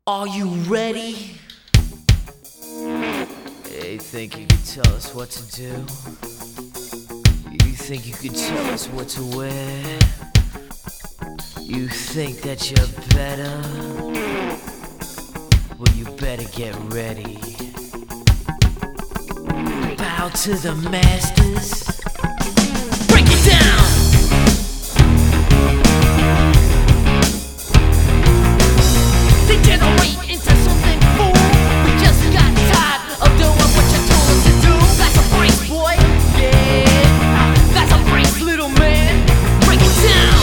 Are you ready? You think you could tell us what to do? You think you could tell us what to wear? You think that you're better? Well, you better get ready. Bow to the masters. Break it down! Degenerate into something fool. We just got tired of doing what you told us to do. That's a brace, boy. Yeah, that's a brace, little man. Break it down.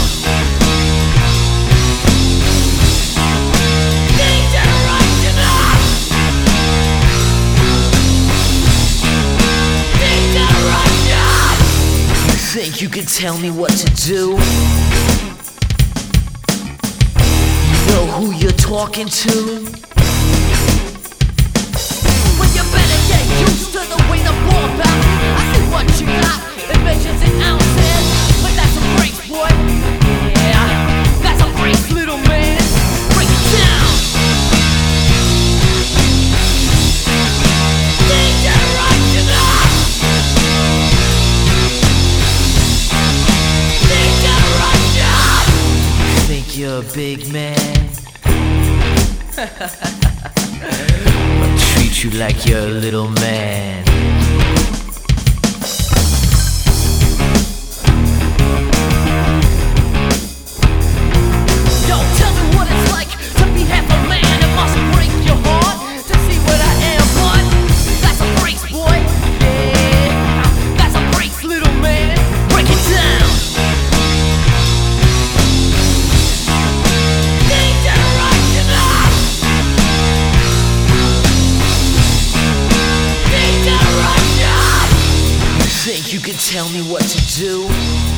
Degeneration up. Degeneration. You think you can tell me what to do? Know who you're talking to? Well, you better get used to the way the ball bounces. I see what you got, it measures in ounces. But that's a brace, boy. Yeah, that's a brace, little man. Break it down. Degeneration up. Degeneration. Think you're a big man? I'll treat you like you're a little man. Yo, tell me what it's like to be half a man. It must break your heart to see what I am, but that's a brace, boy. Yeah, that's a brace, little man. Break it down. Think you can tell me what to do?